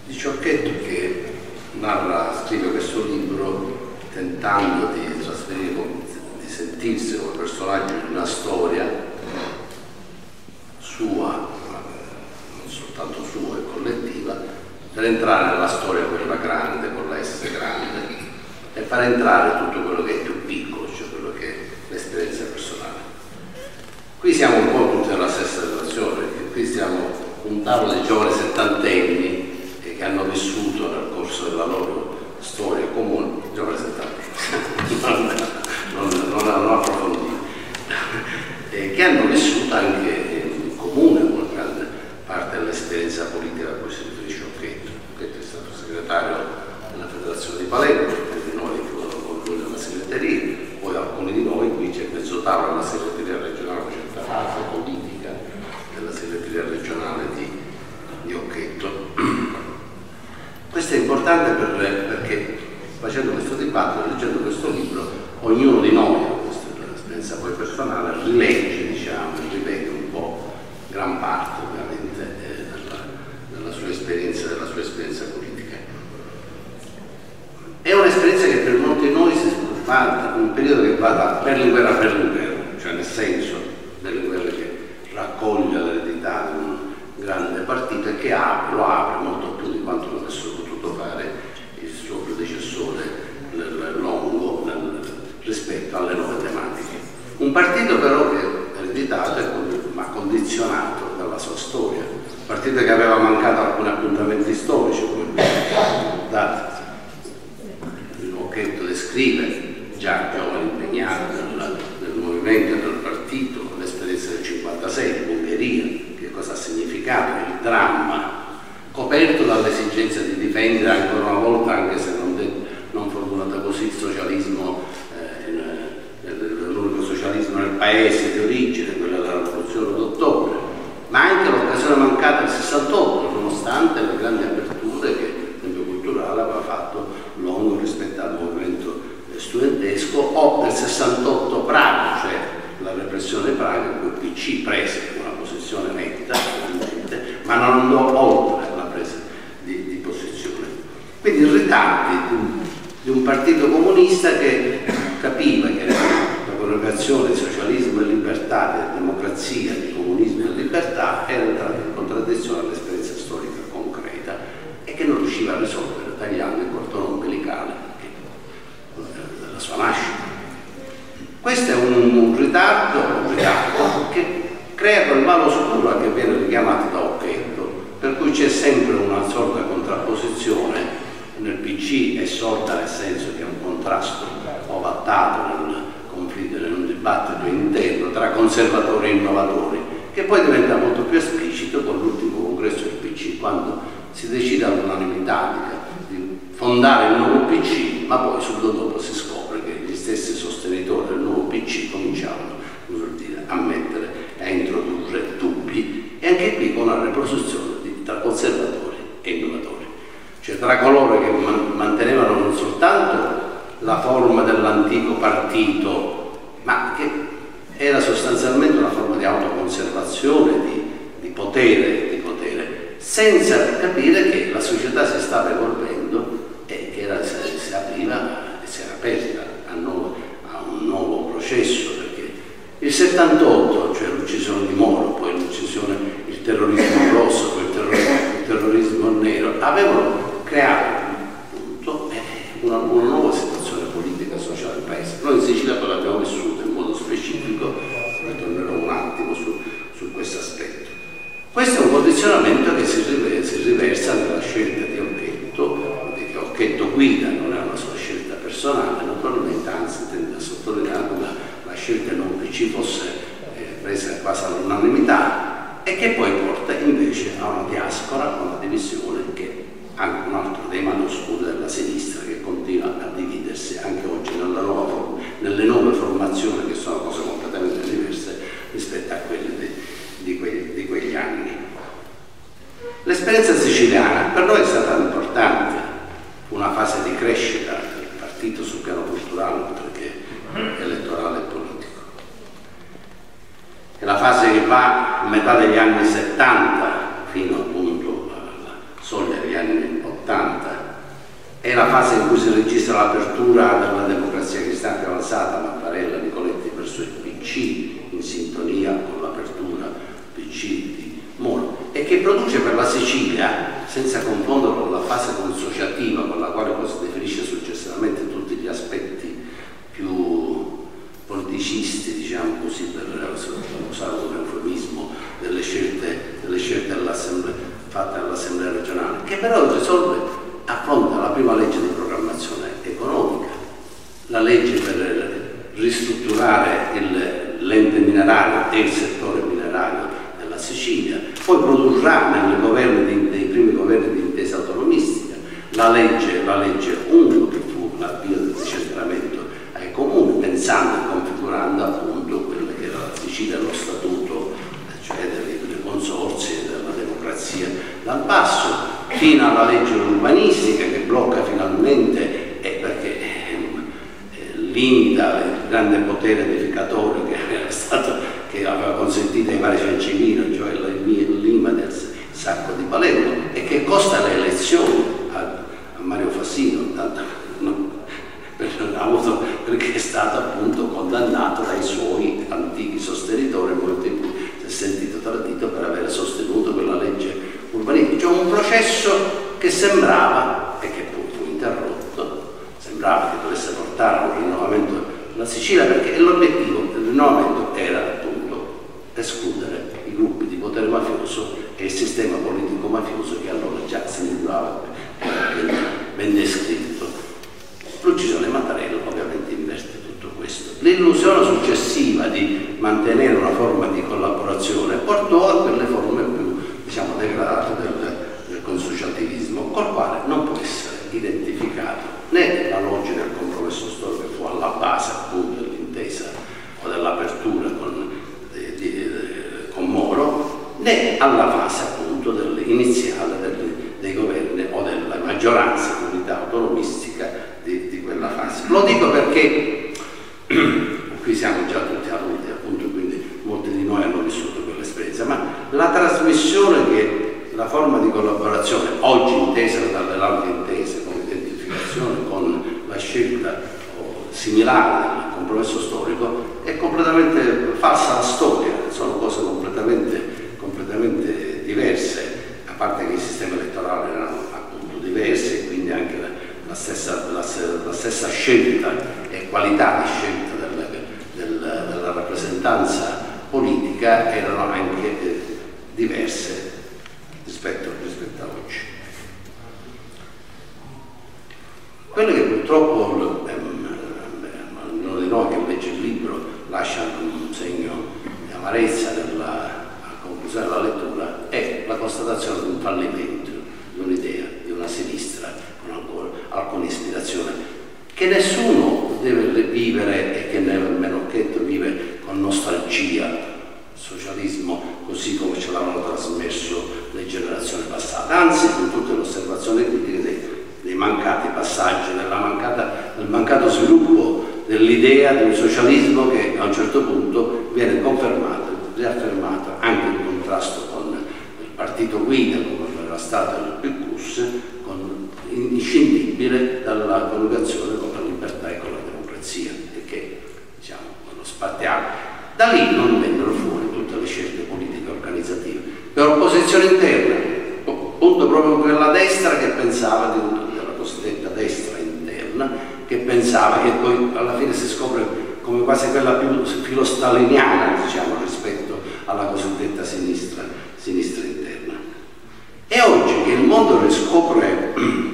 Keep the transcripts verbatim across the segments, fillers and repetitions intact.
di Ciocchetto, che narra, scrive questo libro tentando di trasferire, di sentirsi come personaggio di una storia sua, non soltanto sua e collettiva, per entrare nella storia quella grande, con la S grande, e far entrare tutto quello che è più piccolo, cioè quello che è l'esperienza personale. Qui siamo un po' tutti nella stessa situazione, perché qui siamo un tavolo di giovani settantenni che hanno vissuto nel corso della loro storia comune, giovani settantenni, non, non, non approfondito, e che hanno vissuto anche in comune una grande parte dell'esperienza politica del Presidente di Ciocchetto. Ciocchetto è stato segretario della Federazione di Palermo, alcuni di noi che volevano con lui nella segreteria, poi alcuni di noi, qui c'è mezzo tavolo nella segreteria regionale, c'è tutta la parte politica della segreteria regionale di, di Occhetto. Questo è importante per, perché facendo questo dibattito, leggendo questo libro, ognuno di noi, questa è l'esperienza poi personale, rilegge, diciamo, rivede un po', gran parte ovviamente eh, della, della sua esperienza, della sua esperienza politica. È un'esperienza che per molti di noi si fa in un periodo che va da Berlinguer a Berlinguer, cioè nel senso Berlinguer che raccoglie l'eredità di un grande partito e che apre, lo apre molto più di quanto non avesse potuto fare il suo predecessore nel Longo nel, rispetto alle nuove tematiche. Un partito però che è ereditato ma condizionato dalla sua storia, un partito che aveva mancato alcuni appuntamenti storici, come il Occhetto descrive, già giovane impegnato nel, nel movimento e nel partito, l'esperienza del cinquantasei in Ungheria, che cosa ha significato il dramma, coperto dall'esigenza di difendere ancora una volta, anche se non, non formulata così, il socialismo, eh, l'unico socialismo nel paese di origine, quella della rivoluzione d'ottobre, ma anche l'occasione mancata del sessantotto, nonostante le grandi aperture che il tempo culturale aveva fatto Longo rispetto al movimento studentesco, o del sessantotto Praga, cioè la repressione Praga, in cui il P C prese una posizione netta, ma non andò oltre la presa di, di posizione. Quindi il ritardo di, di un partito comunista che capiva che la coniugazione di socialismo e libertà, di democrazia, di comunismo e libertà era entrata in contraddizione all'esperienza storica concreta e che non riusciva a risolvere tagliando il cordone ombelicale della sua nascita. Questo è un, un ritardo, un ritardo che crea quel malo oscuro che viene richiamato da Occhetto, per cui c'è sempre una sorta contrapposizione nel P C, è sorta nel senso che è un contrasto ovattato nel conflitto, in un dibattito interno tra conservatori e innovatori, che poi diventa molto più esplicito con l'ultimo congresso del P C, quando si decide all'unanimità di, di fondare il nuovo P C, ma poi subito dopo si scopre che gli stessi sostenitori del nuovo P C cominciavano a mettere, a introdurre dubbi, e anche qui con una riproposizione di, tra conservatori e innovatori, cioè tra coloro che man mantenevano non soltanto la forma dell'antico partito, ma che era sostanzialmente una forma di autoconservazione, di, di, potere, di potere, senza capire che la società si stava evolvendo e che era, si, si apriva e si era aperta a, nuovo, a un nuovo processo. Il settantotto, cioè l'uccisione di Moro, poi l'uccisione, il terrorismo rosso, poi il terrorismo, il terrorismo nero, avevano creato appunto una, una nuova situazione politica e sociale del paese. Noi in Sicilia poi l'abbiamo vissuto in modo specifico, ritornerò un attimo su, su questo aspetto. Questo è un condizionamento che si riversa, si riversa nella scelta di Occhetto, che Occhetto guida, non è una sua scelta personale, naturalmente, anzi tende a sottolineare come la scelta non che ci fosse eh, presa quasi all'unanimità e che poi porta invece a una diaspora, a una divisione che è anche un altro dei mali oscuri della sinistra, che continua a dividersi anche oggi nella nuova, nelle nuove formazioni, che sono cose completamente diverse rispetto a quelle di, di, que, di quegli anni. L'esperienza siciliana per noi è stata importante, una fase di crescita del partito sul piano culturale oltre che elettorale e politico. È la fase che va a metà degli anni settanta fino appunto alla soglia degli anni anni ottanta. È la fase in cui si registra l'apertura della democrazia cristiana più avanzata, Mattarella, Nicoletti verso il P C, in sintonia con l'apertura P C di Moro, e che produce per la Sicilia, senza confonderlo con la fase consociativa con la quale poi si definisce successivamente tutti gli aspetti più politicisti, diciamo così, per usare un eufemismo, delle scelte, delle scelte fatte all'Assemblea regionale, che però risolve, affronta la prima legge di programmazione economica, la legge per ristrutturare l'ente minerario e il settore minerario della Sicilia, poi produrrà nei governi di, dei primi governi di intesa autonomistica la legge, la legge uno, che fu l'avvio del decentramento ai comuni, pensando e configurando appunto quello che era la Sicilia, lo statuto, cioè dei consorzi e della democrazia dal basso, fino alla legge urbanistica che blocca finalmente, eh, perché eh, limita il grande potere edificatore che era stato, che aveva consentito ai vari Ciancimino, cioè il Lima del sacco di Palermo, e che costa le elezioni a, a Mario Fassino, tanto, no, avuto, perché è stato appunto condannato dai suoi antichi sostenitori, molti in cui si è sentito tradito per aver sostenuto quella legge urbanistica. Cioè un processo che sembrava, e che poi fu interrotto, sembrava che dovesse portare a un rinnovamento della Sicilia, perché l'obiettivo del rinnovamento era appunto escludere i gruppi di potere mafioso e il sistema politico mafioso che allora già si trovava ben descritto. L'uccisione di Mattarella ovviamente inverte tutto questo. L'illusione successiva di mantenere una forma di collaborazione portò a quelle forme più, diciamo, degradate del, del consociativismo, col quale non può essere identificato né la logica del compromesso storico che fu alla base appunto dell'intesa o dell'apertura con, di, di, con Moro, né alla fase appunto del, iniziale del, dei governi o della maggioranza di unità autonomistica di, di quella fase. Lo dico perché qui siamo già tutti adulti, appunto, quindi molti di noi hanno vissuto quell'esperienza, ma la trasmissione che la forma di collaborazione, oggi intesa dalle larghe intese, con identificazione, con la scelta similare del compromesso storico, è completamente falsa la storia, sono cose completamente, completamente diverse, a parte che i sistemi elettorali erano appunto diversi e quindi anche la, la, stessa, la, la stessa scelta e qualità di scelta del, del, della rappresentanza politica erano anche eh, diverse rispetto, rispetto a oggi. Quello che purtroppo ehm, ognuno di noi che legge il libro lascia un segno di amarezza nella, a conclusione della lettura è la constatazione di un fallimento, di un'idea, di una sinistra con ancora alcuna ispirazione, che nessuno deve vivere e che nemmeno Occhetto vive con nostalgia, il socialismo così come ce l'avevano trasmesso le generazioni passate, anzi con tutte le osservazioni critiche dei, dei mancati passaggi, della mancata, del mancato sviluppo dell'idea di un socialismo che a un certo punto viene confermato, riaffermato anche in contrasto con il partito guida, come era stato il P Q S, con, inscindibile dalla coniugazione con la libertà e con la democrazia, e che, diciamo, lo spartiamo. Da lì non vennero fuori tutte le scelte politiche organizzative, per opposizione interna, appunto proprio quella destra che pensava, di, della cosiddetta destra interna, che pensava, che poi alla fine si scopre come quasi quella più filostaliniana, diciamo, rispetto alla cosiddetta sinistra, sinistra interna. E oggi che il mondo riscopre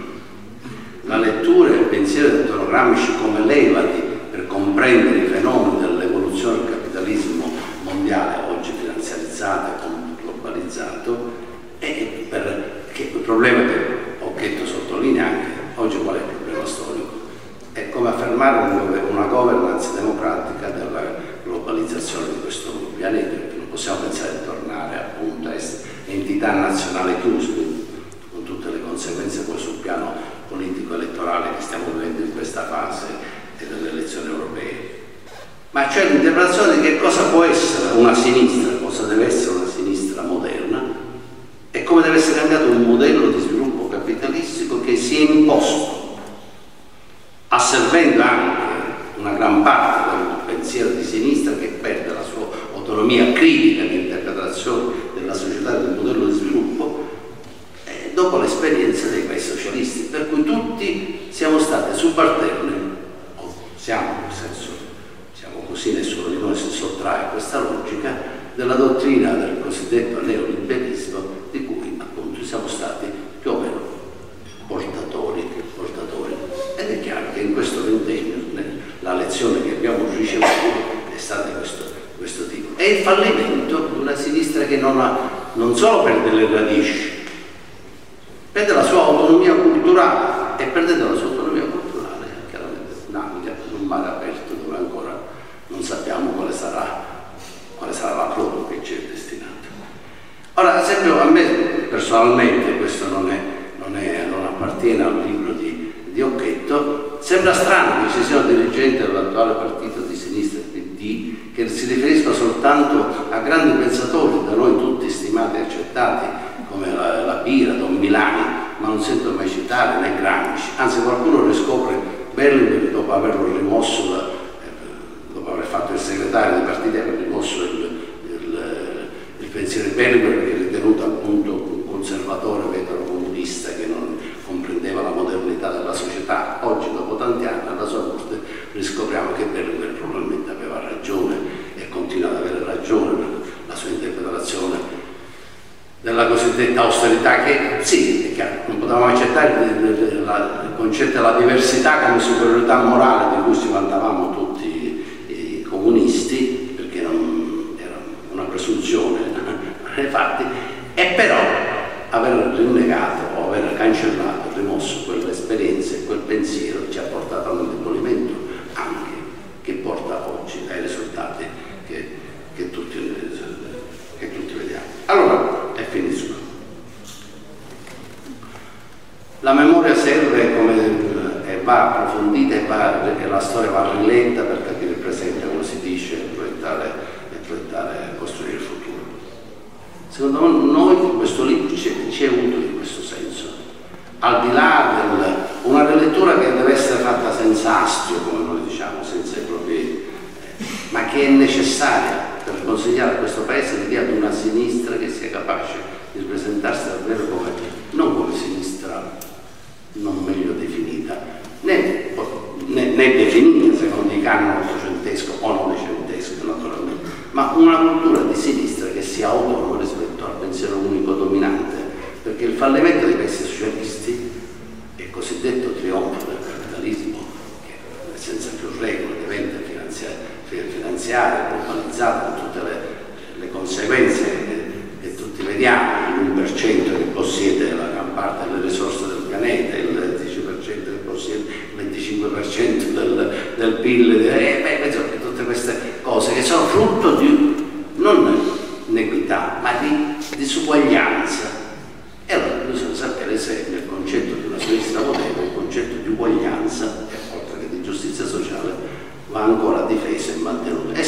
la lettura e il pensiero di Antonio Gramsci come levati per comprendere i fenomeni dell'evoluzione del capitalismo mondiale, oggi finanziarizzato e globalizzato, e per, che il problema che Occhetto sottolinea anche oggi, qual è il problema storico? È come affermare una governance democratica della globalizzazione di questo pianeta, perché non possiamo pensare di tornare appunto a entità nazionali chiuse, con tutte le conseguenze poi sul piano politico-elettorale che stiamo vivendo in questa fase delle elezioni europee. Ma c'è l'interpretazione di che cosa può essere una sinistra, cosa deve essere una sinistra moderna e come deve essere cambiato un modello di sviluppo capitalista si è imposto, asservendo anche una gran parte del pensiero di sinistra che perde la sua autonomia critica di interpretazione della società e del modello di sviluppo, eh, dopo l'esperienza dei paesi socialisti, per cui tutti siamo stati subalterni, o siamo, nel senso, siamo così, nessuno di noi si sottrae a questa logica, della dottrina del cosiddetto neoliberismo, di cui appunto siamo stati più o meno portatori, portatori. Ed è chiaro che in questo ventennio la lezione che abbiamo ricevuto è stata questo, questo tipo. È il fallimento di una sinistra che non, ha, non solo perde le radici, perde la sua autonomia culturale, e perdendo la sua autonomia culturale chiaramente naviga in un mare aperto dove ancora non sappiamo quale sarà, quale sarà la prova che ci è destinata. Ora, ad esempio, a me personalmente, questo non, è, non, è, non appartiene al libro di, di Occhetto, sembra strano che ci sia un dirigente dell'attuale partito di sinistra, il P D, che si riferisca soltanto a grandi pensatori, da noi tutti stimati e accettati, come la, la Pira, Don Milani, ma non sento mai citare né Gramsci. Anzi, qualcuno riscopre Berlinguer dopo averlo rimosso, da, eh, dopo aver fatto il segretario dei partiti, aver rimosso il, il, il pensiero di Berlinguer, perché è ritenuto appunto un conservatore vetero-comunista che non comprendeva la modernità della società. Oggi, dopo tanti anni, alla sua morte, riscopriamo che Berlinguer probabilmente aveva ragione e continua ad avere ragione per la sua interpretazione della cosiddetta austerità, che sì, è chiaro, non potevamo accettare il, il, il concetto della diversità come superiorità morale di cui ci vantavamo tutti i, i comunisti, perché non, era una presunzione nei fatti, e però aver rinnegato o aver cancellato, rimosso quell'esperienza e quel pensiero ci ha portato a un indebolimento anche che porta oggi ai risultati che, che, tutti, che tutti vediamo. Allora, e finisco. La memoria serve come e va approfondita e, va, e la storia va riletta per capire il presente, come si dice, e proiettare, e proiettare, costruire il futuro. Secondo noi questo libro ci è utile in questo senso, al di là del una rilettura che deve essere fatta senza astio, come noi diciamo, senza i propri, ma che è necessaria per consigliare a questo Paese l'idea di una sinistra che sia capace di presentarsi davvero come, non come sinistra non meglio definita, né, né, né definita secondo i canoni ottocentesco o novecentesco naturalmente, ma una cultura di sinistra che sia autonoma rispetto al pensiero unico dominante, perché il fallimento dei paesi socialisti e il cosiddetto trionfo del capitalismo, che senza più regole diventa finanziario, finanziario globalizzato con tutte le, le conseguenze che, che tutti vediamo, l'uno per cento che possiede la gran parte delle risorse del pianeta, il dieci per cento che possiede il venticinque per cento del, del P I L, e beh, insomma, tutte queste cose che sono frutto di non inequità ma di disuguaglianza. E allora bisogna sapere se nel concetto di una sinistra moderna il concetto di uguaglianza, oltre che di giustizia sociale, va ancora difeso e mantenuto. E